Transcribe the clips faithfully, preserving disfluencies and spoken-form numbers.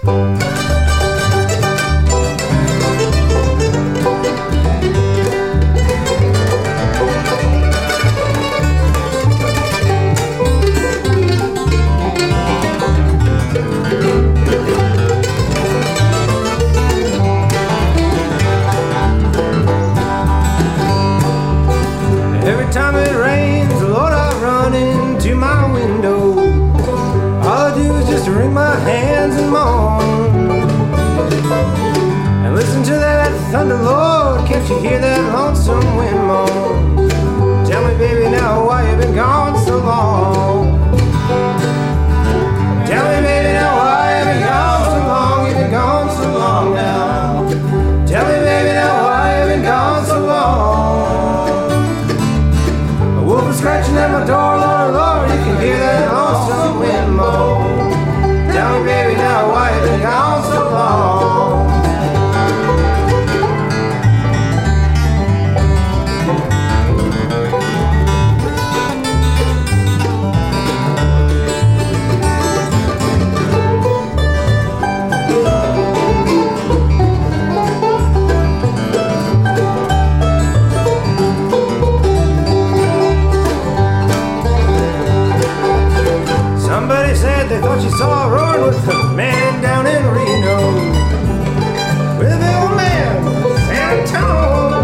Every time it rains, Lord, I run into my window. All I do is just wring my hands and moan and listen to that thunder, Lord. Can't you hear that lonesome wind moan? Tell me, baby, now why you been gone so long? Tell me, baby, now why you been gone so long? You've been gone so long now. Tell me, baby, now why you been gone so long? A wolf is scratching at my door, Lord, Lord, you can hear that lonesome wind moan. Tell me, baby, now why you been gone so long? Somebody said they thought you saw a roaring with a man down in Reno, with the old man, San Antonio.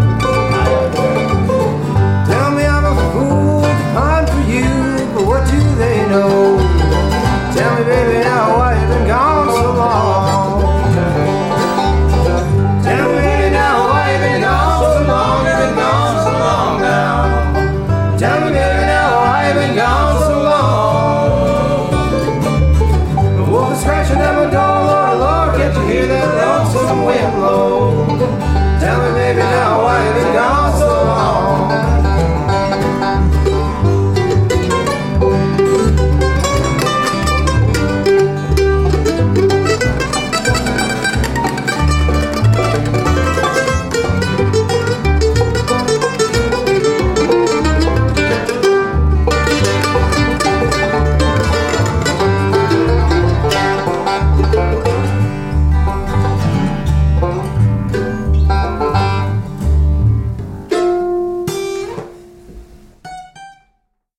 Tell me I'm a fool to pine for you, but what do they know? Tell me, baby, now why you been gone so long? Tell me, baby, now why you been gone so long? You've been gone so long now. Tell me, baby, now why you been gone so long? The wolf is scratching at my door, Lord, Lord, can't you hear that lonesome wind blow?